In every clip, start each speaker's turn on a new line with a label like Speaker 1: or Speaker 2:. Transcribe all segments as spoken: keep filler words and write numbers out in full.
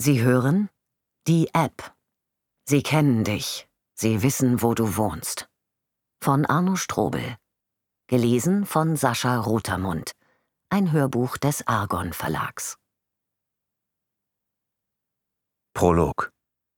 Speaker 1: Sie hören die App. Sie kennen dich. Sie wissen, wo du wohnst. Von Arno Strobel. Gelesen von Sascha Rotermund. Ein Hörbuch des Argon Verlags.
Speaker 2: Prolog.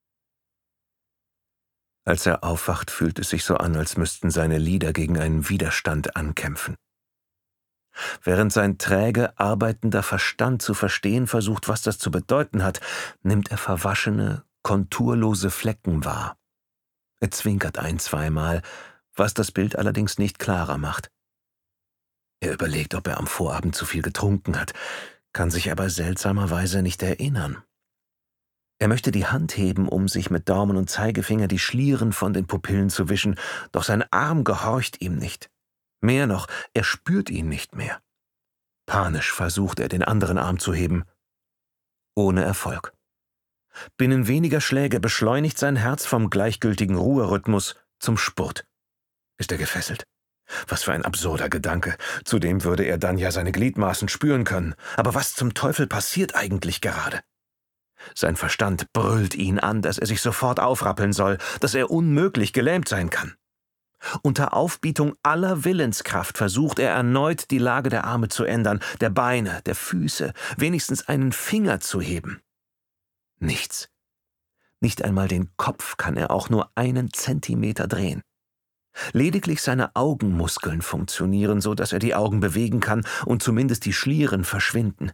Speaker 2: Als er aufwacht, fühlt es sich so an, als müssten seine Lider gegen einen Widerstand ankämpfen. Während sein träge arbeitender Verstand zu verstehen versucht, was das zu bedeuten hat, nimmt er verwaschene, konturlose Flecken wahr. Er zwinkert ein-, zweimal, was das Bild allerdings nicht klarer macht. Er überlegt, ob er am Vorabend zu viel getrunken hat, kann sich aber seltsamerweise nicht erinnern. Er möchte die Hand heben, um sich mit Daumen und Zeigefinger die Schlieren von den Pupillen zu wischen, doch sein Arm gehorcht ihm nicht. Mehr noch, er spürt ihn nicht mehr. Panisch versucht er, den anderen Arm zu heben. Ohne Erfolg. Binnen weniger Schläge beschleunigt sein Herz vom gleichgültigen Ruherhythmus zum Spurt. Ist er gefesselt? Was für ein absurder Gedanke. Zudem würde er dann ja seine Gliedmaßen spüren können. Aber was zum Teufel passiert eigentlich gerade? Sein Verstand brüllt ihn an, dass er sich sofort aufrappeln soll, dass er unmöglich gelähmt sein kann. Unter Aufbietung aller Willenskraft versucht er erneut, die Lage der Arme zu ändern, der Beine, der Füße, wenigstens einen Finger zu heben. Nichts. Nicht einmal den Kopf kann er auch nur einen Zentimeter drehen. Lediglich seine Augenmuskeln funktionieren, so dass er die Augen bewegen kann und zumindest die Schlieren verschwinden.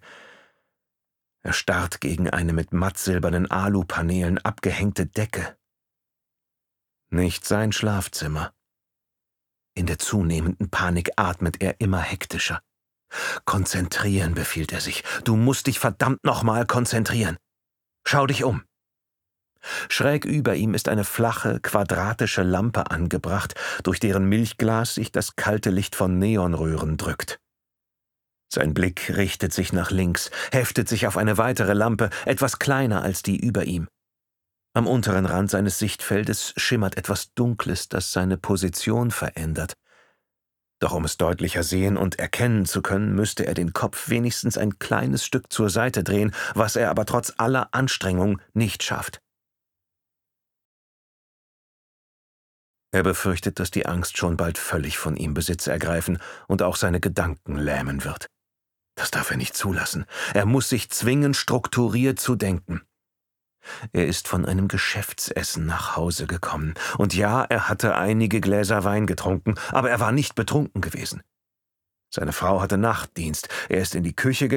Speaker 2: Er starrt gegen eine mit mattsilbernen Alupaneelen abgehängte Decke. Nicht sein Schlafzimmer. In der zunehmenden Panik atmet er immer hektischer. Konzentrieren, befiehlt er sich. Du musst dich verdammt nochmal konzentrieren. Schau dich um. Schräg über ihm ist eine flache, quadratische Lampe angebracht, durch deren Milchglas sich das kalte Licht von Neonröhren drückt. Sein Blick richtet sich nach links, heftet sich auf eine weitere Lampe, etwas kleiner als die über ihm. Am unteren Rand seines Sichtfeldes schimmert etwas Dunkles, das seine Position verändert. Doch um es deutlicher sehen und erkennen zu können, müsste er den Kopf wenigstens ein kleines Stück zur Seite drehen, was er aber trotz aller Anstrengung nicht schafft. Er befürchtet, dass die Angst schon bald völlig von ihm Besitz ergreifen und auch seine Gedanken lähmen wird. Das darf er nicht zulassen. Er muss sich zwingen, strukturiert zu denken. Er ist von einem Geschäftsessen nach Hause gekommen. Und ja, er hatte einige Gläser Wein getrunken, aber er war nicht betrunken gewesen. Seine Frau hatte Nachtdienst. Er ist in die Küche gegangen,